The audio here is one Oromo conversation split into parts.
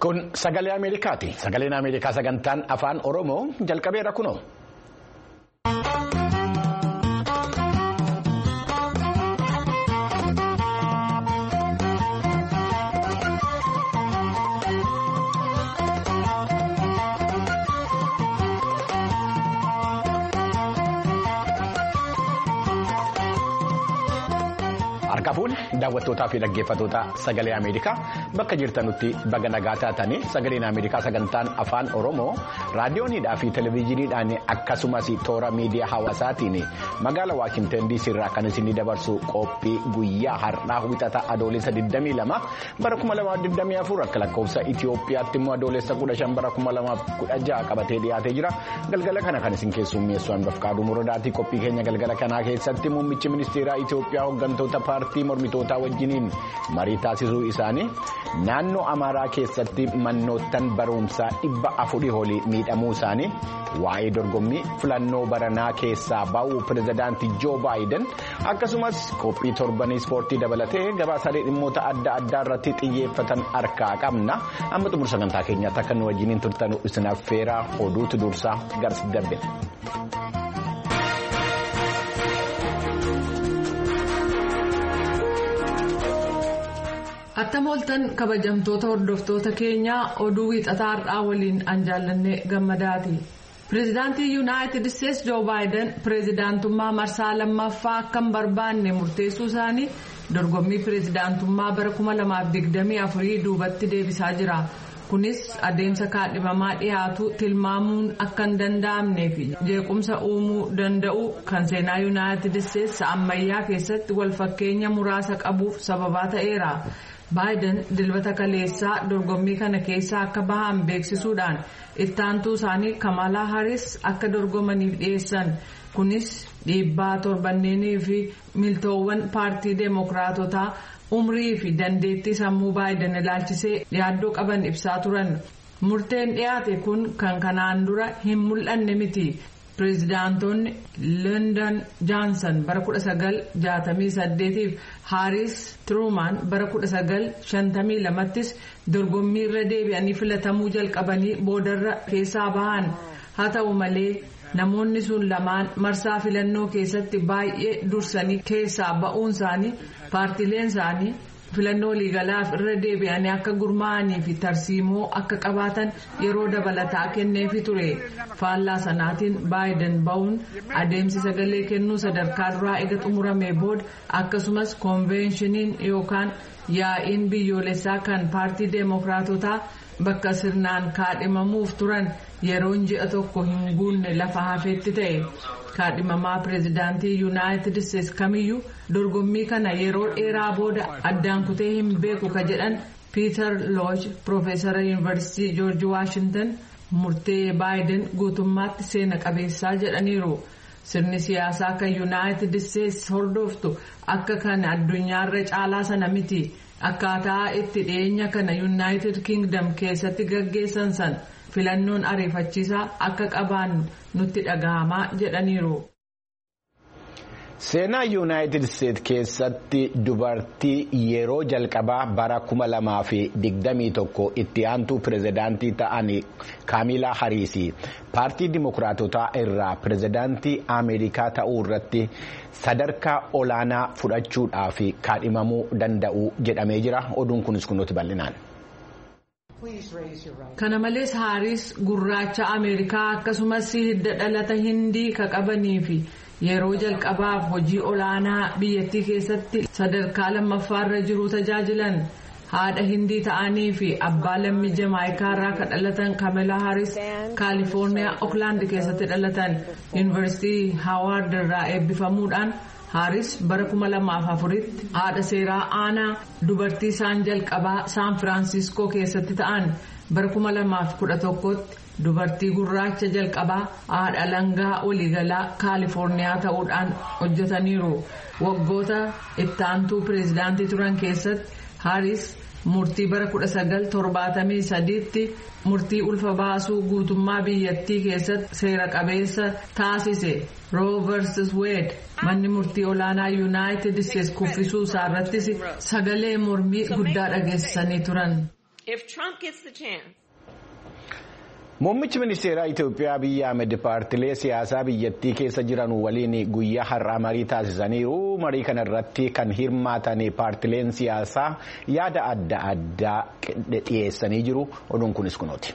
Kun sagalee Ameerikaati. Sagaleen Ameerikaa sagantaan afaan Oromoo jalqabeera kunoo. Harkafuun daawwattootaa fi dhaggeeffattoota sagalee Ameerikaa bakka jirtanutti baga nagaa taatanii sagaleen Ameerikaa sagantaan afaan Oromoo raadiyoonidhaa fi televezyiiniidhaan akkasumas toora miidiyaa hawaasaatiin magaalaa Waashingtan DC irraa kan isin dabarsu qophii guyyaa har'aa wixata adoolessa 22 bara 2024 akka lakkoofsa Itiyoophiyaatti immoo adoolessa 15 bara 2016 qabatee dhiyaatee jira. Galgala kana kan isin keessummeessu Anbafqaaduu Muradaati. Qophii keenya galgala kanaa keessatti muummichi ministeeraa Itiyoophiyaa hooggantoota paartii mormitootaa wajjiniin marii taasisuu isaanii naannoo Amaaraa keessatti manoottan barumsaa 400 olii miidhamuu isaanii waa'ee dorgommii filannoo baranaa keessaa ba'uu pirezidaantii Joo Baayiden akkasumas qophii torbanii ispoortii dabalatee gabaasaalee dhimmoota adda addaa irratti xiyyeeffatan harkaa qabna. Amma xumura sagantaa keenyaatti akka nu wajjiniin turtanu isin affeeraa oduutu dursaa garsi darbe. Attam ooltan kabajamtoota hordoftoota keenyaa oduu wiixataa har'aa waliin anjaallanne gammadaati. Pireezidaantii Yuunaayitid Isteetsi Joo Baayiden pireezidaantummaa marsaa lammaffaa akka hin barbaanne murteessuu isaanii dorgommii pireezidaantummaa bara 2024 duubatti deebisaa jira. Kunis adeemsa kaadhimamaa dhiyaatu tilmaamuun akka hin danda'amnee fi jeequmsa uumuu danda'u kan seenaa Yuunaayitid Isteetsi ammayyaa keessatti walfakkeenya muraasa qabuuf sababaa ta'eera. Baayiden dilbata kaleessaa dorgommii kana keessaa akka bahan beeksisuudhaan ittaantuu isaanii Kamalaa Haris akka dorgomaniif dhiyeessan. Kunis dhiibbaa torbanneenii fi miltoowwan paartii deemokiraatotaa umrii fi dandeettii sammuu Baayiden ilaalchisee yaaddoo qaban ibsaa turan. Murteen dhiyaate kun kan kanaan dura hin mul'anne miti. Pireezidaantonni Lyndon Johnson bara 1968 fi Haris Truman bara 1952 dorgommii irra deebi'anii filatamuu jalqabanii boodarra keessaa bahan. Haa ta'u malee namoonni sun lamaan marsaa filannoo keessatti baay'ee dursanii keessaa ba'uun isaanii paartileen isaanii filannoo waliigalaaf irra deebi'anii akka gurmaa'anii fi tarsiimoo akka qabaatan yeroo dabalataa kenneefi ture. Faallaa sanaatiin Baayiden ba'uun adeemsi sagalee kennuu sadarkaa duraa eega xumuramee booda akkasumas koonveeshiniin yookaan yaa'iin biyyoolessaa kan paartii deemokiraatotaa bakka sirnaan kaadhimamuuf turan yeroon ji'a tokko hin guunne lafa hafeetti ta'e. Kaadhimamaa pireezidaantii Yuunaayitid Isteetsi kamiyyuu dorgommii kana yeroo dheeraa booda addaan kutee hin beeku ka jedhan Piiter Looch Piroofeesara Yuunivarsiitii Joorji Waashintan murtee Baayiden guutummaatti seena qabeessaa jedhaniiru. Sirni siyaasaa kan Yuunaayitid Isteetsi hordoftu akka kan addunyaarra caalaa sana miti. Akkaataa itti dhiyeenya kana Yuunaayitid Kingdom keessatti gaggeessan san filannoon ariifachiisaa akka qabaannu nutti dhagahamaa jedhaniiru. Seenaa Yuunaayitid Isteetsi keessatti dubartii yeroo jalqabaa bara 2021 itti aantuu pireezidaantii ta'an Kaamilaa Hariis paartii Dimookiraatotaa irraa pireezidaantii Ameerikaa ta'uu irratti sadarkaa olaanaa fudhachuudhaaf kaadhimamuu danda'u jedhamee jira. Oduun kunis kunuuti bal'inaan. Kana malees Haaris gurraacha Ameerikaa akkasumas hidda dhalata Hindii ka qabanii fi yeroo jalqabaaf hojii olaanaa biyyattii keessatti sadarkaa lammaffaarra jiru tajaajilan. Haadha Hindii ta'anii fi abbaa lammii Jamaayikaa irraa ka dhalatan Kamalaa Haris Kaalifoorniyaa Ookland keessatti dhalatan. Yuunivarsiitii Haawaard irraa eebbifamuudhaan Haris bara 2004tti haadha seeraa aanaa dubartii isaan jalqabaa Saan Firaansiskoo keessatti ta'an. Bara 2011tti dubartii gurraacha jalqabaa haadha alangaa waliigalaa Kaalifoorniyaa ta'uudhaan hojjetaniiru. Waggoota ittaantuu pireezidaantii turan keessatti Haris murtii bara 1973tti murtii ulfa baasuu guutummaa biyyattii keessatti seera qabeessa taasise. Roe vs Wade manni murtii olaanaa Yuunaayitid Isteetsi kuffisuu isaarrattis sagalee mormii guddaa dhageessisanii turan. If Trump gets the chance. Muummichi ministeeraa Itoophiyaa Abiy Ahmed paartilee siyaasaa biyyattii keessa jiran waliin guyyaa har'aa marii taasisaniiru. Marii kana irratti kan hirmaatan paartileen siyaasaa yaada adda addaa dhiyeessanii jiru. Oduun kunis kunooti.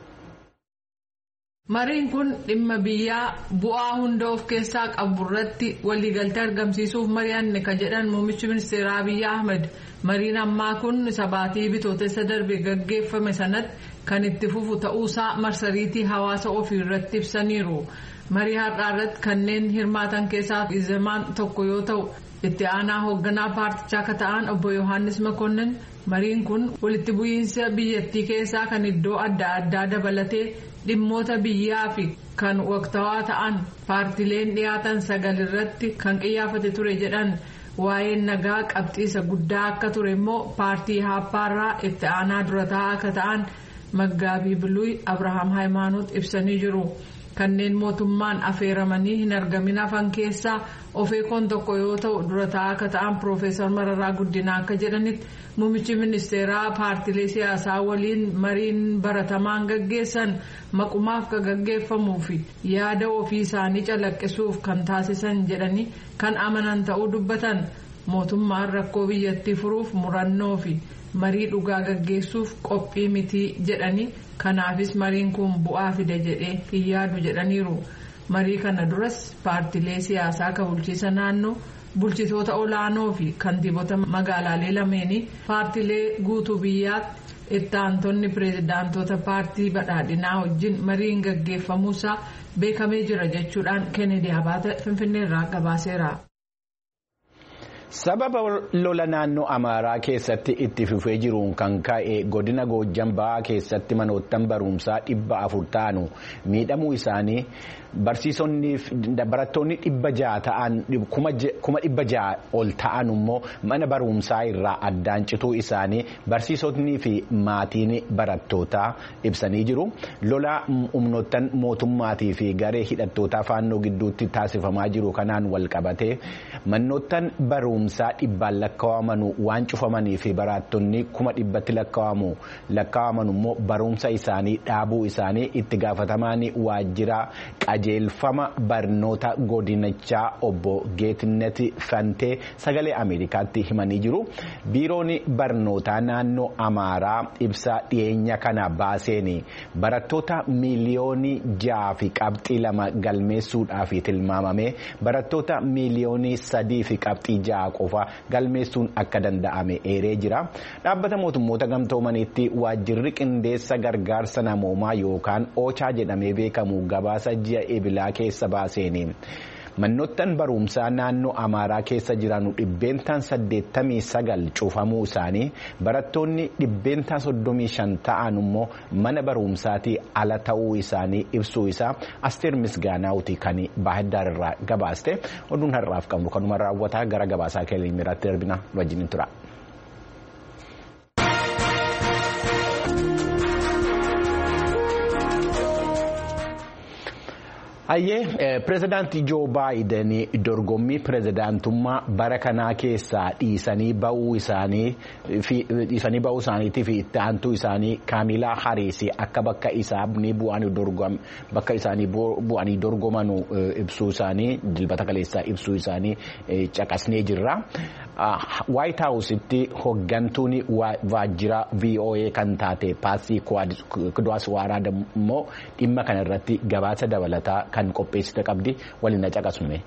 Mariin kun dhimma biyyaa bu'aa hunda of keessaa qabu irratti waliigaltee argamsiisuuf mari'anne kan jedhan muummichi ministeeraa Abiy Ahmed mariin ammaa kun sabaatii bitootessa darbe gaggeeffame sanatti kan itti fufu ta'uusaa marsariitii hawaasa ofii irratti ibsaniiru. Marii har'aa irratti kanneen hirmaatan keessaa izamaan tokko yoo ta'u itti aanaa hoogganaa paartichaa akka ta'an obbo Yohaannis Makonnin mariin kun walitti bu'iinsa biyyattii keessaa kan iddoo adda addaa dabalatee dhimmoota biyyaa fi kan waqtawaa ta'an paartileen dhiyaatan 9 irratti kan qiyyaafate ture jedhan. Waa'een nagaa qabxiisa guddaa akka ture immoo paartii Haappaarraa itti aanaa dura taa'aa akka ta'an Maggaabii Biluuy Abrahaam Hayimaanoot ibsanii jiru. Kanneen mootummaan affeeramanii hin argamin hafan keessaa ofeekoon tokko yoo ta'u dura taa'aa akka ta'an Piroofeesar Mararaa Guddinaa akka jedhanitti muummichi ministeeraa paartilee siyaasaa waliin mariin baratamaan gaggeessan maqumaaf kan gaggeeffamuu fi yaada ofii isaanii calaqqisuuf kan taasisan jedhanii kan amanan ta'uu dubbatan. Mootummaan rakkoo biyyattii furuuf murannoo fi marii dhugaa gaggeessuuf qophii mitii jedhanii kanaafis mariin kun bu'aa fide jedhee hin yaadu jedhaniiru. Marii kana duras paartilee siyaasaa kan bulchiisa naannoo bulchitoota olaanoo fi kantiibota magaalaalee lameenii paartilee guutuu biyyaatti itti aantonni pireezidaantota paartii badhaadhinaa wajjin mariin gaggeeffamuusaa beekamee jira jechuudhaan Kennedy Abaate Finfinneerraa gabaaseera. Sababa lola naannoo Amaaraa keessatti itti fufee jiruun kan ka'e godina Goojjam Ba'aa keessatti manoottan barumsaa 400 ta'anu miidhamuu isaanii barattoonni 600 ta'an 600 ol ta'an immoo mana barumsaa irraa addaan cituu isaanii barsiisotnii fi maatiin barattootaa ibsanii jiru. Lola humnoottan mootummaatii fi garee hidhattootaa faannoo gidduutti taasifamaa jiru kanaan wal qabatee manoottan barumsaa 100 lakkaawamanu waan cufamanii fi barattonni 100tti lakkaawamanu immoo barumsa isaanii dhaabuu isaanii itti gaafatamaan waajjira qajeelfama barnoota godinichaa obbo Geetnet Fantee sagalee Ameerikaatti himanii jiru. Biiroon barnootaa naannoo Amaaraa ibsa dhiyeenya kana baaseen barattoota miliyoonii 6.2 galmeessuudhaaf tilmaamame barattoota miliyoonii 3.6 qofa galmeessuun akka danda'ame eeree jira. Dhaabbata mootummoota gamtoomaniitti waajjirri qindeessa gargaarsa namoomaa yookaan OCHA jedhamee beekamu gabaasa ji'a ebilaa keessa baaseen manoottan barumsaa naannoo Amaaraa keessa jiran 89 cufamuu isaanii barattoonni 35 ta'an immoo mana barumsaatii ala ta'uu isaanii ibsuu isaa Asteer Misgaanaawuti kan Baahirdaar irraa gabaaste. Oduun har'aaf qabnu kanuma raawwataa gara gabaasaa keelimiiraatti darbina wajjin tura. Pireezidaantii Joo Baayiden dorgommii pireezidaantummaa bara kanaa keessaa dhiisanii ba'uu isaaniitii fi itti aantuu isaanii Kaamilaa Hariis akka bakka isaanii bu'anii dorgomanu ibsuu isaanii dilbata kaleessaa ibsuu isaanii caqasnee jirra. White House'itti hoggantuun waajjira VOA kan taate Paasii Kudaaswaaraa immoo dhimma kana irratti gabaasa dabalataa kan qopheessite qabdi waliin caqasne.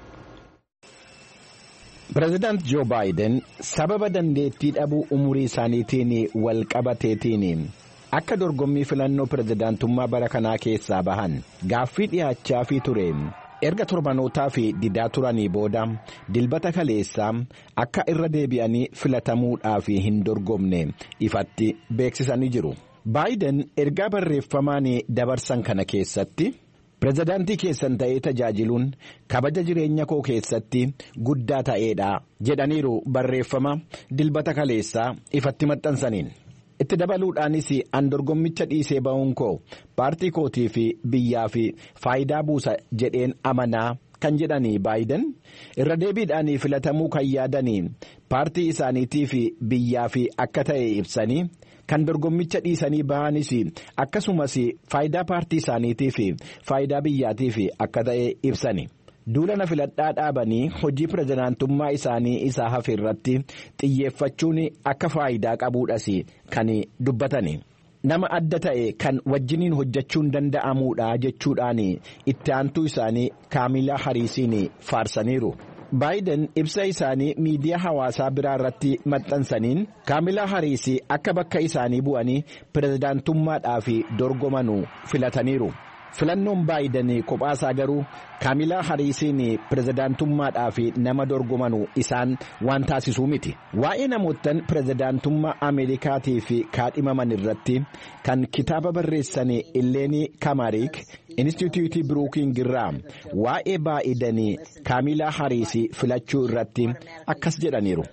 Pireezidaant Joo Baayiden sababa dandeettii dhabuu umurii isaaniitiin wal qabateetiin akka dorgommii filannoo pireezidaantummaa bara kanaa keessaa bahan gaaffii dhiyaachaa fi ture. Erga torbanootaa fi didaa turanii booda dilbata kaleessaa akka irra deebi'anii filatamuudhaaf hin dorgomne ifatti beeksisanii jiru. Baayiden ergaa barreeffamaan dabarsan kana keessatti pireezidaantii keessan ta'ee tajaajiluun kabaja jireenya koo keessatti guddaa ta'eedha jedhaniiru barreeffama dilbata kaleessaa ifatti maxxansaniin. Itti dabaluudhaanis an dorgommicha dhiisee ba'uun koo paartii kootii fi biyyaa fi faayidaa buusa jedheen amanaa kan jedhanii Baayiden irra deebiidhaan filatamuu kan yaadanii paartii isaaniitii fi biyyaa fi akka ta'e ibsanii kan dorgommicha dhiisanii bahanis akkasumas faayidaa paartii isaaniitii fi faayidaa biyyaatii fi akka ta'e ibsani. Duulana filadhaa dhaabanii hojii pirezidaantummaa isaanii isaa hafe irratti xiyyeeffachuun akka faayidaa qabuudhas kan dubbatani. Nama adda ta'e kan wajjiniin hojjechuun danda'amuudha jechuudhaan itti aantuu isaanii Kaamilaa Hariisiin faarsaniiru. Baayiden ibsa isaanii miidiyaa hawaasaa biraa irratti maxxansaniin Kaamilaa Hariisii akka bakka isaanii bu'anii pirezidaantummaadhaaf dorgomanu filataniiru. Filannoon Baayiden kophaasaa garuu Kaamilaa Hariisiin pirezidaantummaadhaaf nama dorgomanu isaan waan taasisuu miti. Waa'ee namoottan pirezidaantummaa Ameerikaatiif kaadhimaman irratti kan kitaaba barreessan Illeenii Kamariik Inistituutii Biruukiing irraa waa'ee Baayiden Kaamilaa Hariisii filachuu irratti akkas jedhaniiru.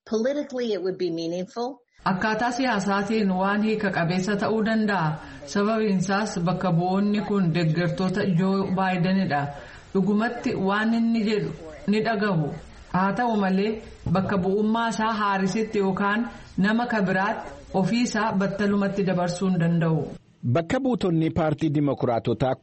Akkaataa siyaasaatiin waan hiika qabeessa ta'uu danda'a. Sababiin isaas bakka bu'oonni kun deeggartoota Joo Baayidenidha. Dhugumatti waan inni jedhu ni dhagahu. Haa ta'u malee bakka bu'ummaa isaa Haariisitti yookaan nama kabiraatti ofii isaa battalumatti dabarsuu hin danda'u. Bakka buutonni paartii Dimookiraatotaa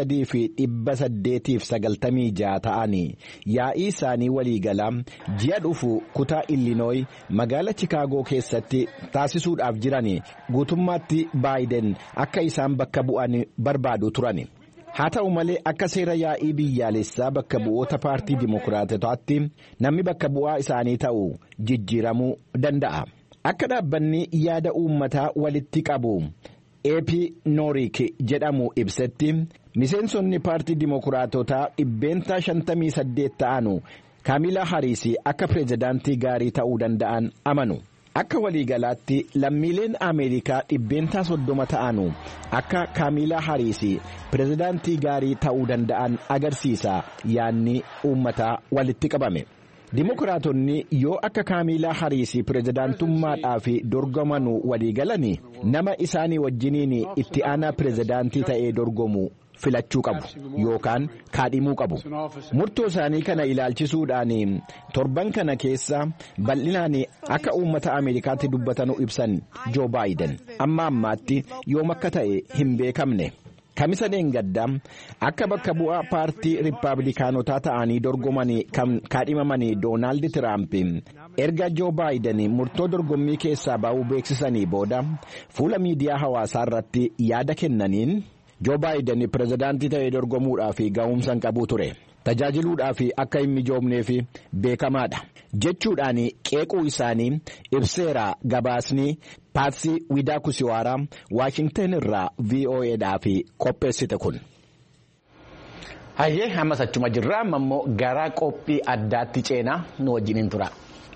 3,896 ta'anii yaa'ii isaanii waliigalaa ji'a dhufu kutaa Illinooyi magaala Chikaagoo keessatti taasisuudhaaf jiran guutummaatti Baayiden akka isaan bakka bu'an barbaadu turan. Haa ta'u malee akka seera yaa'ii biyyaalessaa bakka bu'oota paartii Dimookiraatotaatti namni bakka bu'aa isaanii ta'u jijjiiramuu danda'a. Akka dhaabbanni yaada uummataa walitti qabu. Eepi Noorik jedhamu ibsetti miseensonni paartii Dimookiraatotaa 58 ta'anu Kaamilaa Hariisii akka pirezidaantii gaarii ta'uu danda'an amanu. Akka waliigalaatti lammiileen Ameerikaa 30 ta'anu akka Kaamilaa Hariisii pirezidaantii gaarii ta'uu danda'an agarsiisa yaanni uummataa walitti qabame. Dimookiraatonni yoo akka Kaamilaa Hariisii pirezidaantummaadhaaf dorgomanu waliigalanii nama isaanii wajjiniin itti aanaa pirezidaantii ta'ee dorgomu filachuu qabu yookaan kaadhimuu qabu. Murtoo isaanii kana ilaalchisuudhaan torban kana keessa bal'inaan akka uummata Ameerikaatti dubbatanu ibsan Joo Baayiden amma ammaatti yoom akka ta'e hin beekamne. Kamisa dheengaddaa akka bakka bu'aa paartii Riippaabilikaanotaa ta'anii dorgomanii kan kaadhimamanii Doonaald Tiraamp erga Joo Baayiden murtoo dorgommii keessaa ba'uu beeksisanii booda fuula miidiyaa hawaasaa irratti yaada kennaniin Joo Baayiden pirezidaantii ta'ee dorgomuudhaaf ga'umsa hin qabu ture. Tajaajiluudhaaf akka hin mijoomneef beekamaadha jechuudhaan qeequu isaanii ibseera gabaasni Paatsii Widaakusiwaaraa Waashingtan irraa VOA'dhaaf qopheessite kun. Hayyee ammas achuma jirra ammoo gara qophii addaatti ceenaa nu wajjiniin tura.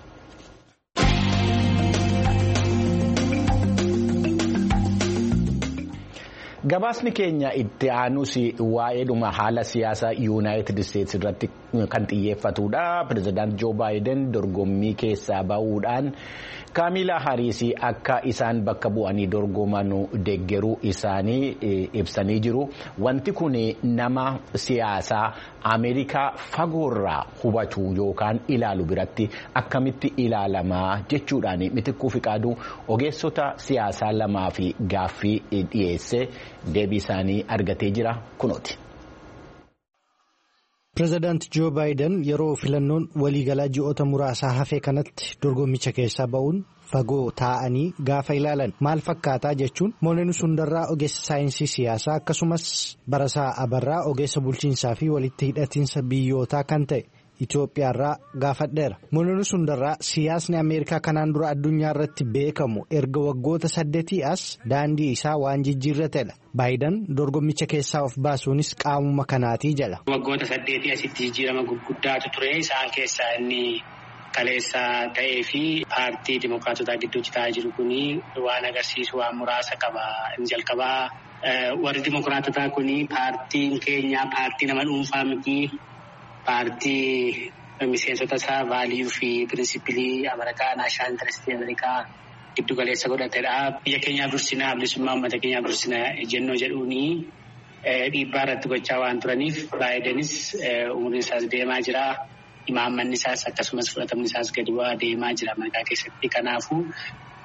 Gabaasni keenya itti aanus waa'eedhuma haala siyaasaa Yuunaayitid Isteets irratti kan xiyyeeffatudha. Pirezidaant Joo Baayiden dorgommii keessaa ba'uudhaan Kaamilaa Hariisii akka isaan bakka bu'anii dorgomanu deeggaruu isaanii ibsanii jiru. Wanti kun nama siyaasaa Ameerikaa fagoorraa hubatu yookaan ilaalu biratti akkamitti ilaalamaa jechuudhaan Mitikkuu Fiqaaduu ogeessota siyaasaa lamaa fi gaaffii dhiyeesse deebii isaanii argatee jira kunooti. Pireezidaant Joo Baayiden yeroo filannoon waliigalaa ji'oota muraasaa hafee kanatti dorgommicha keessaa ba'uun fagoo taa'anii gaafa ilaalan maal fakkaataa jechuun Mooleenuu Sundarraa ogeessa saayinsii siyaasaa akkasumas Barasaa Abarraa ogeessa bulchiinsaa fi walitti hidhatiinsa biyyootaa kan ta'e Itoophiyaarraa gaafadheera. Mooleenuu Sundarraa siyaasni Ameerikaa kanaan dura addunyaa irratti beekamu erga waggoota 8 as daandii isaa waan jijjiirratedha. Baayiden dorgommicha keessaa of baasuunis qaamuma kanaatii jedha. Waggoota 8 asitti jijjiirama gurguddaatu ture. Isaan keessaa inni kaleessa ta'ee fi paartii Dimookiraatotaa gidduutti ta'aa jiru kuni waan agarsiisu waan muraasa qaba. Inni jalqabaa warri Dimookiraatotaa kuni paartiin keenya paartii nama dhuunfaa miti. Paartii miseensota isaa vaaliyuu fi pirinsipilii Ameerikaa naashinaal intarestii Ameerikaa giddu galeessa godhatedha. Biyya keenyaaf dursinaa bilisummaa uummata keenyaaf dursinaa ejjennoo jedhuuni dhiibbaa irratti gochaa waan turaniif Baayidenis umriin isaas deemaa jira. Imaammanni isaas akkasumas fudhatamni isaas gadi bu'aa deemaa jira Ameerikaa keessatti. Kanaafuu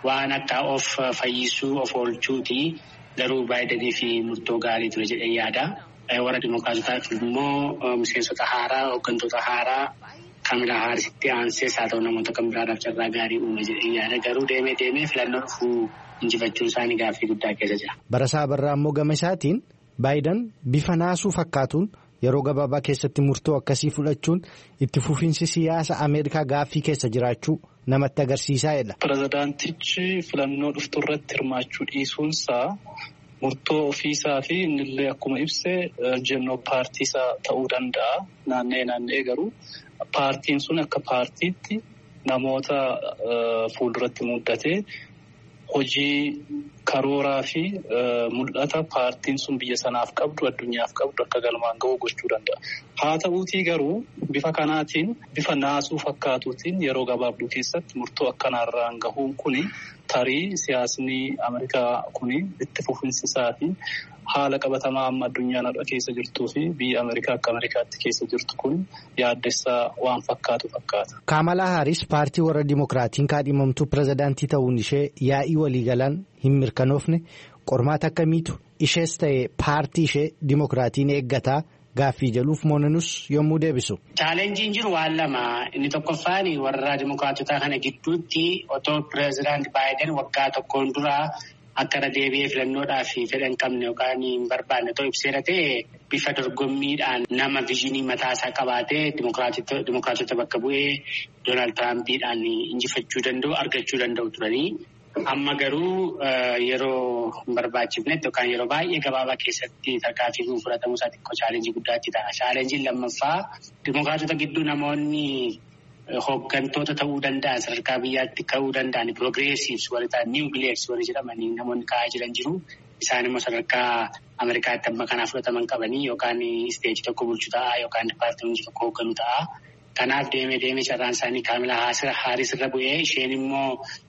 waan akka of fayyisuu of oolchuuti garuu Baayidanii fi murtoo gaarii ture jedhee yaada. Warra Dimookiraatotaaf immoo miseensota haaraa hooggantoota haaraa Kaamilaa Haarisitti aansees haa ta'u namoota kan biraadhaaf carraa gaarii uume jedhee yaada. Garuu deemee filannoo dhufuu injifachuun isaanii gaaffii guddaa keessa jira. Barasaa Barraa immoo gama isaatiin Baayidan bifa naasuu fakkaatuun yeroo gabaabaa keessatti murtoo akkasii fudhachuun itti fufiinsi siyaasa Ameerikaa gaaffii keessa jiraachuu namatti agarsiisaa jedha. Pirezidaantichi filannoo dhuftu irratti hirmaachuu dhiisuunsaa murtoo ofiisaa fi innillee akkuma ibsee jennoo paartiisaa ta'uu danda'a. Naanna'ee garuu paartiin sun akka paartiitti namoota fuulduratti muddatee hojii karooraa fi mul'ata paartiin sun biyya sanaaf qabdu addunyaaf qabdu akka galmaan ga'uu gochuu danda'a. Haa ta'uutii garuu bifa kanaatiin bifa naasuu fakkaatuutiin yeroo gabaabduu keessatti murtoo akkanaarraan gahuun kuni tarii siyaasni Ameerikaa kuni itti fufinsisaa fi haala qabatamaa amma addunyaan har'a keessa jirtuu fi biyya Ameerikaa akka Ameerikaatti keessa jirtu kun yaaddessaa waan fakkaatu fakkaata. Kaamalaa Haaris paartii warra Dimookiraatiin kaadhimamtuu pirezidaantii ta'uun ishee yaa'ii waliigalaan hin mirkanoofne qormaata akkamiitu ishees ta'e paartii ishee Dimookiraatiin eeggataa gaaffii jedhuuf Moonanus yommuu deebisu. Chaalenjiin jiru waan lama. Inni tokkoffaan warra Dimookiraatotaa kana gidduutti otoo pirezidaanti Baayiden waggaa tokkoon duraa akka irra deebi'ee filannoodhaaf fedha hin qabne yookaan hin barbaanne ta'uu ibseera ta'e bifa dorgommiidhaan nama viizinii mataasaa qabaatee Dimookiraatota bakka bu'ee Doonaald Tiraampiidhaan injifachuu danda'u argachuu danda'u turanii. Amma garuu yeroo hin barbaachifnetti yookaan yeroo baay'ee gabaabaa keessatti tarkaanfii fudhatamuu isaa xiqqoo chaalenjii guddaatti ta'a. Chaalenjiin lammaffaa Dimookiraatota gidduu namoonni hooggantoota ta'uu danda'an sadarkaa biyyaatti ka'uu danda'an piroogreesiivs warri ta'an niiw bileeks warri jedhamanii namoonni ka'aa jiran jiru. Isaan immoo sadarkaa Ameerikaatti amma kanaa fudhataman qabanii yookaan isteejii tokko bulchu ta'a yookaan dipaartimentii tokko hoogganu ta'a. Kanaaf deemee carraan isaanii Kaamilaa Haaris irra bu'ee isheen immoo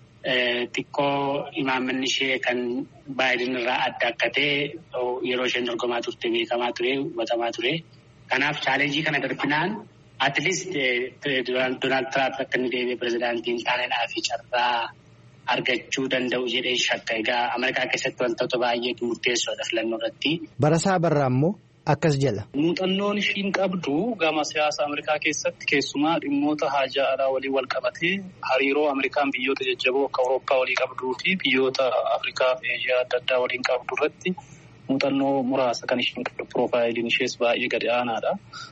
xiqqoo imaammanni ishee kan Baayiden irraa adda akka ta'e yeroo isheen dorgomaa turte beekamaa ture hubatamaa ture. Kanaaf chaalenjii kana darbinaan at least Doonaald Tiraamp akka inni deebi'ee pirezidaantiin taanedhaa fi carraa argachuu danda'u jedhee shakka. Egaa Ameerikaa keessatti wantoota baay'eetu murteessoodha filannoo irratti. Barasaa Barraa immoo akkas jedha. Muuxannoon ishiin qabdu gama siyaasa Ameerikaa keessatti keessumaa dhimmoota haajaa alaa waliin wal qabatee hariiroo Ameerikaan biyyoota jajjaboo akka Awurooppaa walii qabduu fi biyyoota Afrikaa fi Eeshiyaa adda addaa waliin qabdu irratti muuxannoo muraasa kan ishiin qabdu piroofaayiliin ishees baay'ee gadi aanaadha.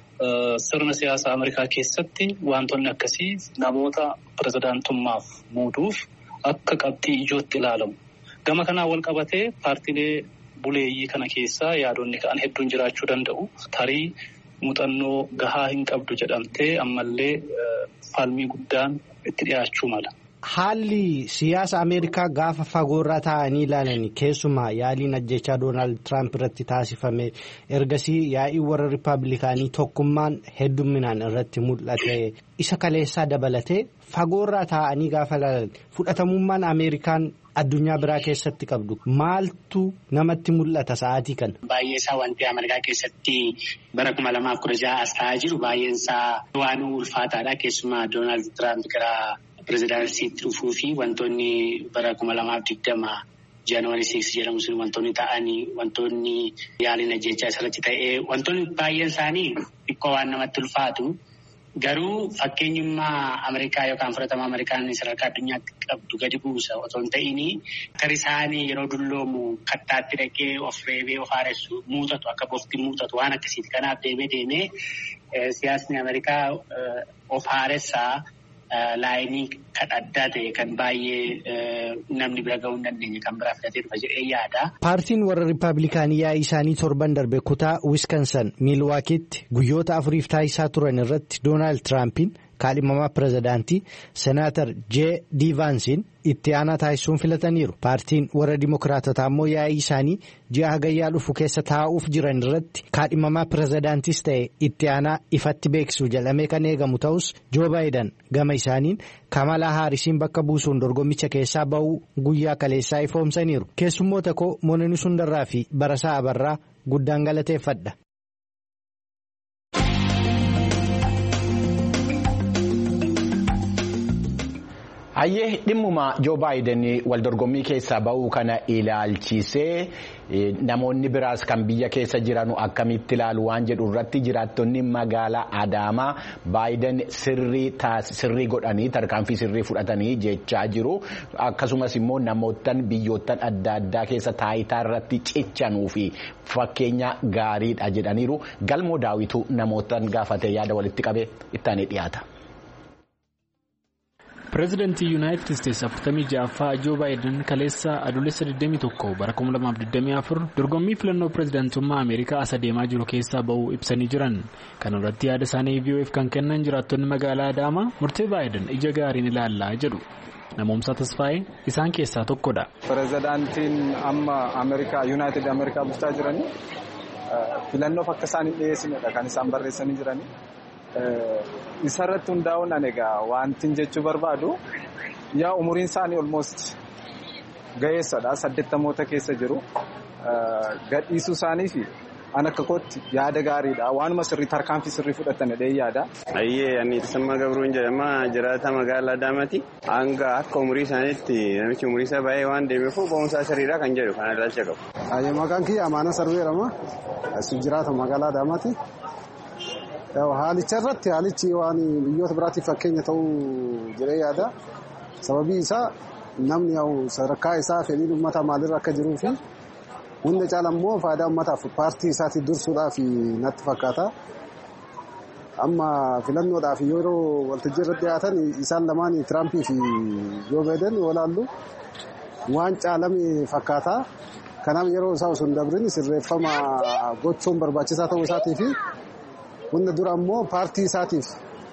Sirna siyaasa Ameerikaa keessatti wantoonni akkasii namoota pirezidaantummaaf muuduuf akka qabxii ijootti ilaalamu. Gama kanaan wal qabatee paartiilee buleeyyii kana keessaa yaadonni ka'an hedduun jiraachuu danda'u. Tarii muuxannoo gahaa hin qabdu jedhamtee ammallee falmii guddaan itti dhiyaachuu mala. Haalli siyaasa Ameerikaa gaafa fagoorraa taa'anii ilaalan keessumaa yaaliin ajjechaa Doonaald Tiraamp irratti taasifame ergasii yaa'ii warra Rippaabilikaanii tokkummaan heddumminaan irratti mul'ate isa kaleessaa dabalatee fagoorraa taa'anii gaafa ilaalan fudhatamummaan Ameerikaan addunyaa biraa keessatti qabdu maaltu namatti mul'ata sa'aatii kana. Baay'ee isaa wanti Ameerikaa keessatti bara 2016 as ta'aa jiru baay'een isaa waan ulfaataadha keessumaa Doonaald Tiraamp gara pirezidaansiitti dhufuu fi wantoonni bara 2020 Jaanuwaarii 6 jedhamu sun wantoonni ta'anii wantoonni yaaliin ajjechaa isarratti ta'ee wantoonni baay'een isaanii xiqqoo waan namatti ulfaatu. Garuu fakkeenyummaa Ameerikaa yookaan fudhatama Ameerikaan sadarkaa addunyaatti qabdu gadi buusa otoo hin ta'in akka isaanii yeroo dulloomu kattaatti dhaqee of reebee of haaressu muuxatu akka bofti muuxatu waan akkasiiti. Kanaaf deemee siyaasni Ameerikaa of haaressaa laayinii kan addaa ta'e kan baay'ee namni bira ga'uu hin dandeenye kan biraa filatee dhufa jedhee yaada. Paartiin warra Rippaabilikaanii yaa'ii isaanii torban darbe kutaa Wiskansan Miilwaakiitti guyyoota 4 taasisaa turan irratti Doonaald Tiraampiin kaadhimamaa pirezidaantii Senaatar J. D. Vaansiin itti aanaa taasisuun filataniiru. Paartiin warra Dimookiraatotaa immoo yaa'ii isaanii ji'a hagayyaa dhufu keessa taa'uuf jiran irratti kaadhimamaa pirezidaantis ta'e itti aanaa ifatti beeksisuu jedhamee kan eegamu ta'us Joo Baayiden gama isaaniin Kamalaa Haarisiin bakka buusuun dorgommicha keessaa ba'uu guyyaa kaleessaa ifoomsaniiru. Keessummoota koo Moonanii Sundarraa fi Barasaa Abarraa guddaan galateeffadha. Hayyee dhimmuma Joo Baayiden waldorgommii keessaa ba'uu kana ilaalchisee namoonni biraas kan biyya keessa jiranu akkamitti ilaalu waan jedhu irratti jiraattonni magaalaa Adaamaa Baayiden sirrii godhanii tarkaanfii sirrii fudhatanii jechaa jiru. Akkasumas immoo namootaan biyyoottan adda addaa keessa taayitaa irratti cichanuu fi fakkeenya gaariidha jedhaniiru. Galmoo Daawituu namootaan gaafatee yaada walitti qabee ittaanee dhiyaata. Pireezidaantii Yuunaayitid Isteetsi 46ffaa Joo Baayiden kaleessa adoolessa 21 bara 2024 dorgommii filannoo pireezidaantummaa Ameerikaa as adeemaa jiru keessaa ba'uu ibsanii jiran. Kana irratti yaada isaanii VOF kan kennan jiraattonni magaalaa Adaamaa murtee Baayiden ija gaariin ilaallaa jedhu. Namoomsaa Tasfaayee isaan keessaa tokkodha. Pireezidaantiin amma Ameerikaa Yuunaayitid Ameerikaa bulchaa jiranii filannoof akka isaan hin dhiyeessinedha kan isaan barreessanii jiranii. Isarratti hundaa'uun egaa wanti jechuu barbaadu yaa umuriin isaanii almost ga'eessadha 80 keessa jiru gadhiisuu isaanii fi an akka kootti yaada gaariidha waanuma sirrii tarkaanfii sirrii fudhatanidha yaada. Ayyee ani Tasammaa Gabruun jedhama jiraata magaalaa Adaamaati hanga akka umurii isaaniitti namichi umurii isaa baay'ee waan deemeef ba'umsaa sirriidha kan jedhu kana ilaalcha qabu. Ayyee maqaan kiyya Amaana Sarbeerama asii jiraata magaalaa Adaamaati. Haalicha irratti haalichi waan biyyoota biraatiif fakkeenya ta'uu jiree yaada. Sababii isaa namni sadarkaa isaa fedhiin uummataa maalirra akka jiruu fi hunda caala immoo faayidaa uummataaf paartii isaatiif dursuudhaaf natti fakkaata. Amma filannoodhaaf yeroo waltajjii irratti dhiyaatan isaan lamaan Tiraampii fi Joo Baayiden walaallu waan caalame fakkaata. Kanaaf yeroo isaa osoo hin dabrin sirreeffama gochuun barbaachisaa ta'uu isaatii fi hunda dura immoo paartii isaatiif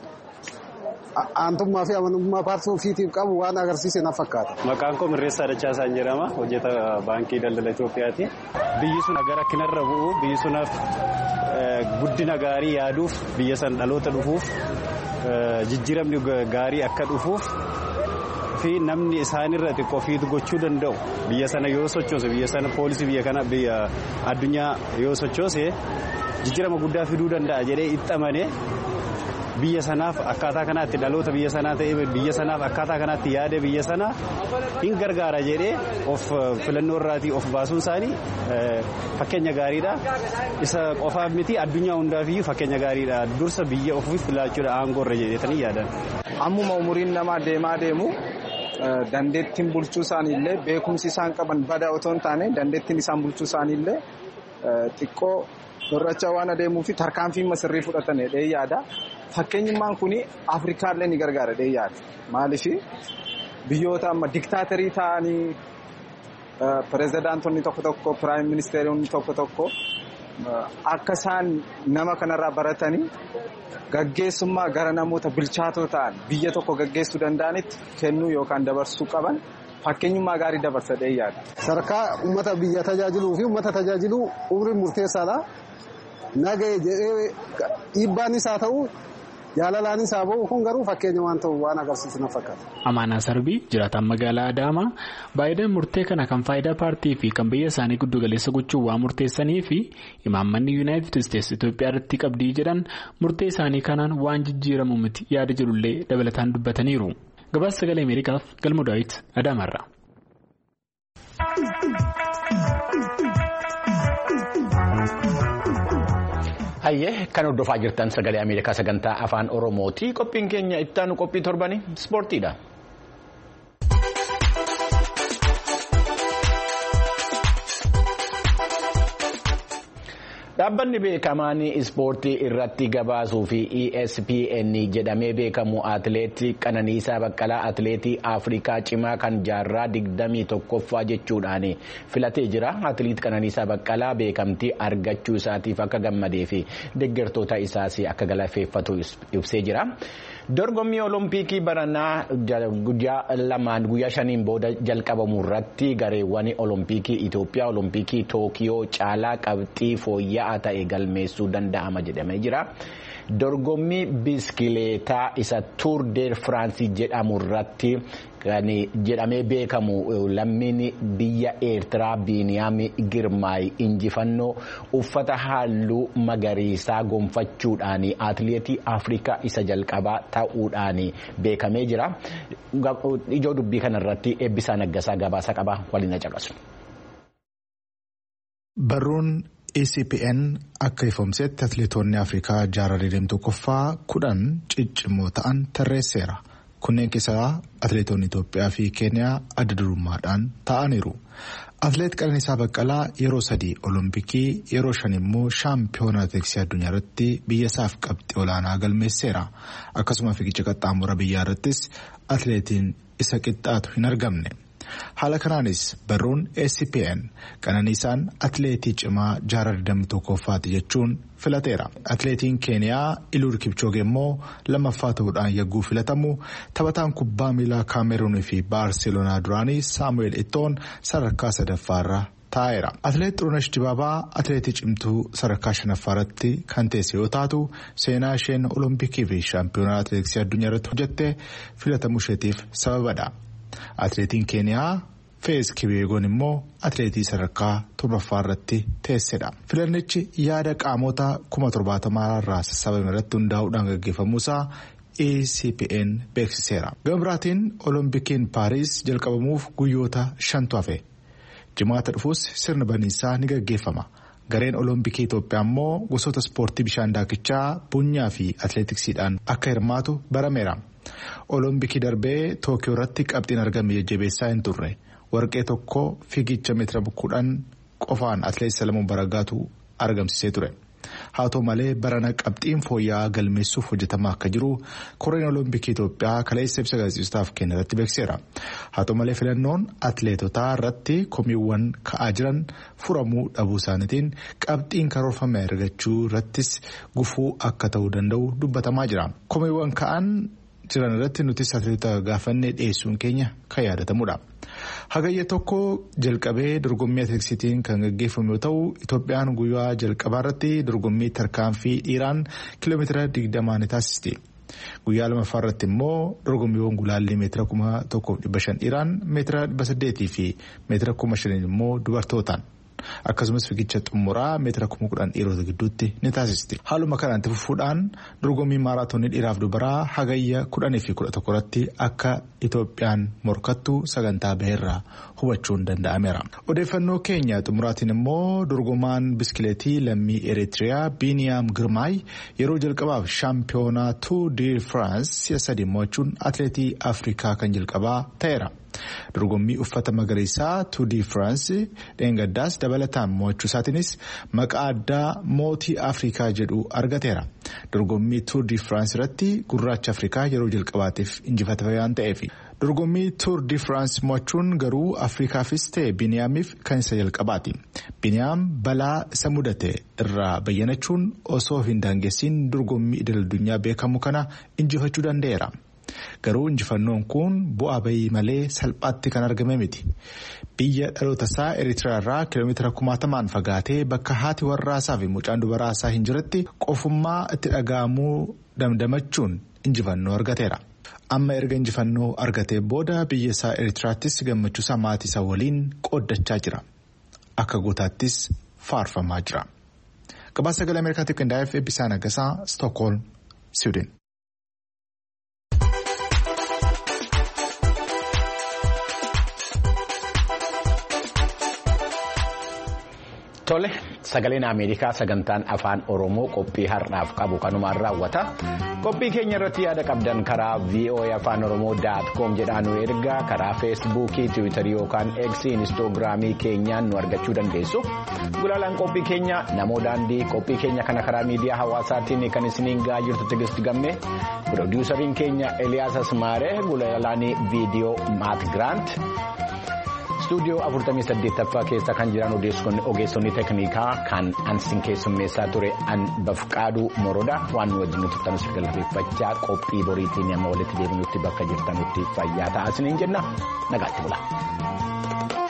aantummaa fi amanamummaa paartii ofiitiif qabu waan agarsiise na fakkaata. Maqaan koo Mirreessaa Dachaasaan jedhama. Hojjeta baankii daldala Itoophiyaati. Biyyi sun gara kinarra bu'u biyyi sunaaf guddina gaarii yaaduuf biyya san dhaloota dhufuuf jijjiiramni gaarii akka dhufuuf fi namni isaanirra xiqqoo fiitu gochuu danda'u biyya sana yoo sochoose biyya sana poolisii biyya kana biyya addunyaa yoo sochoose jijjiirama guddaa fiduu danda'a jedhee itti amane biyya sanaaf akkaataa kanaatti dhaloota biyya sanaa ta'ee biyya sanaaf akkaataa kanaatti yaada biyya sanaa hin gargaara jedhee of filannoo irraatii of baasuun isaanii fakkeenya gaariidha. Isa qofaaf miti addunyaa hundaafiyyuu fakkeenya gaariidha. Dursa biyya ofiif filaachuudha aangoo irra jedhetanii yaadan. Ammuma umuriin namaa deemaa deemu dandeettiin bulchuu isaaniillee beekumsi isaan qaban badaa otoo hin taane dandeettiin isaan bulchuu isaaniillee xiqqoo dorracha waan adeemuu fi tarkaanfii sirrii fudhatan yaada. Fakkeenyummaan kun Afrikaallee ni gargaara yaada. Maaliif biyyoota amma diktaatarii ta'anii pireezidaantonni tokko tokko piraayim ministeeronni tokko tokko akka isaan nama kanarraa baratanii gaggeessummaa gara namoota bilchaatoo ta'an biyya tokko gaggeessuu danda'anitti kennuu yookaan dabarsuu qaban fakkeenyummaa gaarii dabarsa yaada. Sadarkaa uummata biyya tajaajiluu fi uummata tajaajiluu umriin murteessaadha. Nagahee jedhee dhiibbaanis haa ta'u jaalalaanis haa ba'u kun garuu fakkeenya waan ta'u waan agarsiisu na fakkaata. Amaanaa Sarbii jiraataan magaalaa Adaamaa Baayiden murtee kana kan faayidaa paartii fi kan biyya isaanii giddu galeessa gochuu waan murteessanii fi imaammanni Yuunaayitid Isteetsi Itoophiyaa irratti qabdii jedhan murtee isaanii kanaan waan jijjiiramu miti yaada jedhullee dabalataan dubbataniiru. Gabaasa Sagalee Ameerikaaf Galmoo Daawit Adaamaarraa. Hayyee kan hordofaa jirtan Sagalee Ameerikaa sagantaa afaan Oromooti. Qophiin keenya ittaanu qophii torbanii ispoortiidha. Dhaabbanni beekamaan ispoortii irratti gabaasuu fi ESPN jedhamee beekamu atileetii Qananiisaa Baqqalaa atileetii Afrikaa cimaa kan jaarraa 21ffaa jechuudhaan filatee jira. Atileet Qananiisaa Baqqalaa beekamtii argachuu isaatiif akka gammadee fi deeggartoota isaas akka galateeffatu ibsee jira. Dorgommii Oloompiikii baranaa guyyaa shaniin booda jalqabamu irratti gareewwan Oloompiikii Itoophiyaa Oloompiikii Tookiyoo caalaa qabxii fooyya'aa ta'e galmeessuu danda'ama jedhamee jira. Dorgommii biskileetaa isa Tour de France jedhamu irratti jedhamee beekamu lammiin biyya Eertiraa Biiniyaam Girmaay injifannoo uffata halluu magariisaa gonfachuudhaan atileetii Afrikaa isa jalqabaa ta'uudhaan beekamee jira. Ijoo dubbii kanarratti Eebbisaa Naggasaa gabaasa qaba waliin caqasu. Barruun ECPN akka ifoomsetti atileetonni Afrikaa jaarraa deemtuu koffaa 10 ciccimoo ta'an tarreesseera. Kunneen keessaa atileetonni Itoophiyaa fi Keeniyaa adda durummaadhaan ta'aniiru. Atileet Qananiisaa Baqqalaa yeroo 3 Olompikii yeroo 5 immoo shaampiyoonaa atileetiksii addunyaa irratti biyya isaaf qabxii olaanaa galmeesseera. Akkasuma fiigicha qaxxaamura biyyaa irrattis atileetiin isa qixxaatu hin argamne. Haala kanaanis barruun ECPN Qananiisaan atileetii cimaa jaarraa deemtuu koffaati jechuun filateera. Atileetiin Keeniyaa Eliud Kipchoge immoo lammaffaa ta'uudhaan yagguu filatamu. Taphataan kubbaa miilaa Kaameruunii fi Baarseloonaa duraanii Saamu'eel Ittoon sadarkaa 3ffaarra taa'eera. Atileet Xurunesh Dibaabaa atileetii cimtuu sadarkaa 5ffaarratti kan teesse yoo taatu seenaa isheen Olompikii fi shaampiyoonaa atileetiksii addunyaa irratti hojjette filatamuu isheetiif sababadha. Atileetiin Keeniyaa Feez Kibeegoon immoo atileetii sadarkaa 7ffaa irratti teessedha. Filannichi yaada qaamota 70,000 irraa sassaabbame irratti hundaa'uudhaan gaggeeffamuusaa ECPN beeksiseera. Gama biraatiin Oloompikiin Paariis jalqabamuuf guyyoota 5 hafe. Jimaata dhufuus sirna baniinsaa ni gaggeeffama. Gareen Oloompikii Itoophiyaa immoo gosoota ispoortii bishaan daakichaa, bunyaa fi atileetiksiidhaan akka hirmaatu barameera. Oloompikii darbee Tookiyoo irratti qabxiin argame jajjabeessaa hin turre. Warqee tokko fiigicha meetira 10 qofaan atileet Salamuun Baragaatu argamsiisee ture. Haa ta'u malee barana qabxiin fooyya'aa galmeessuuf hojjetamaa akka jiru koreen Oloompikii Itoophiyaa kaleessa ibsa gaazexeessitootaaf kenne irratti beekseera. Haa ta'u malee filannoon atileetotaa irratti komiiwwan ka'aa jiran furamuu dhabuu isaaniitiin qabxiin karoorfame argachuu irrattis gufuu akka ta'uu danda'u dubbatamaa jira. Komiiwwan ka'an jiran irratti nutis atileetota gaafannee dhiyeessuun keenya kan yaadatamudha. Hagayya tokko jalqabee dorgommii atileetiksiitiin kan gaggeeffamu yoo ta'u Itoophiyaan guyyaa jalqabaa irratti dorgommii tarkaanfii dhiiraan kiiloomeetira 20 ni taasisti. Guyyaa lammaffaa irratti immoo dorgommiiwwan gulaallii meetira 1,500 dhiiraan meetira 800 fi meetira 5,000 immoo dubartootaan. Akkasumas fiigicha xumuraa meetira 10,000 dhiirota gidduutti ni taasisti. Haaluma kanaan itti fufuudhaan dorgommii maaraatoonii dhiiraaf dubaraa hagayya 10 fi 11 irratti akka Itoophiyaan morkattu sagantaa baheerraa hubachuun danda'ameera. Odeeffannoo keenya xumuraatiin immoo dorgomaan biskileetii lammii Eritiriyaa Biiniyaam Girmaay yeroo jalqabaaf shaampiyoonaa Tour de France si'a 3 mo'achuun atileetii Afrikaa kan jalqabaa ta'eera. Dorgommii uffata magariisaa Tour de France dheengaddaas dabalataan mo'achuu isaatiinis maqaa addaa mootii Afrikaa jedhu argateera. Dorgommii Tour de France irratti gurraacha Afrikaa yeroo jalqabaatiif injifatame waan ta'eef. Dorgommii Tour de France mo'achuun garuu Afrikaafis ta'e Biiniyaamiif kan isa jalqabaati. Biiniyaam balaa isa mudate irraa bayyanachuun osoo hin daangessiin dorgommii idil-addunyaa beekamu kana injifachuu danda'eera. Garuu injifannoon kun bu'aa bayii malee salphaatti kan argame miti. Biyya dhaloota isaa Eritiriyaa irraa kiiloomeetira 60,000 fagaatee bakka haati warraasaa fi mucaan dubaraasaa hin jiretti qofummaa itti dhaga'amuu damdamachuun injifannoo argateera. Amma erga injifannoo argatee booda biyya isaa Eritiriyaattis gammachuusaa maatii isaa waliin qooddachaa jira. Akka gootaattis faarfamaa jira. Gabaasa sagalee Ameerikaatiif qindaa'eef Eebbisaa Naggasaa, Stookholm, Siwiidin. Tole sagaleen Ameerikaa sagantaan afaan Oromoo qophii har'aaf qabu kanumaan raawwata. Qophii keenya irratti yaada qabdan karaa voaafaanoroomoo.com jedhaan nu ergaa karaa feesbuukii, tiwiitarii yookaan eeksii, inistoogiraamii keenyaan nu argachuu dandeessu. Gulaalaan qophii keenya namoo daandii qophii keenya kana karaa miidiyaa hawaasaatiin kan isiniin gahaa jirtu Tigist Gammee. Piroodyuusariin keenya Eliyaas Asmaaree, gulaalaan viidiyoo Maat Giraant. Stuudiyoo 48ffaa keessa kan jiran ogeessonni teeknikaa kan ansin keessummeessaa ture an Bafqaaduu Morodaa waan nu wajjin turtanis galateeffachaa qophii boriitiin amma walitti deebinutti bakka jirtanutti fayyaa ta'aa isiniin jenna nagaatti bula.